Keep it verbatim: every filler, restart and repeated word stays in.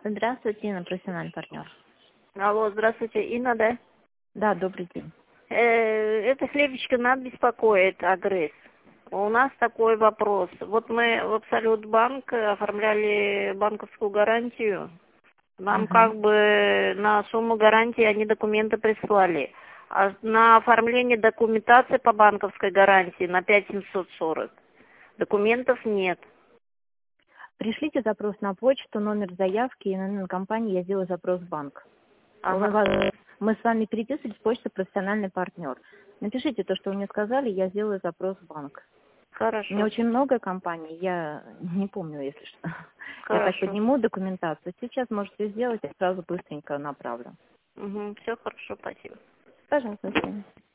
Здравствуйте, Инна, профессиональный партнер. Алло, здравствуйте, Инна, да? Да, добрый день. Э, это хлебечко нас беспокоит, Агресс. У нас такой вопрос. Вот мы в Абсолют банк оформляли банковскую гарантию. Нам Ага. как бы на сумму гарантии они документы прислали. А на оформление документации по банковской гарантии на пять тысяч семьсот сорок документов нет. Пришлите запрос на почту, номер заявки и номер компании, я сделаю запрос в банк. Мы, Ага, вас- мы с вами переписывались, почта профессиональный партнер. Напишите то, что вы мне сказали, я сделаю запрос в банк. У меня хорошо, очень много компаний, я не помню, если что. Я так хорошо. подниму документацию. Сейчас можете сделать, я сразу быстренько направлю. Угу, все хорошо, спасибо. Пожалуйста, до свидания.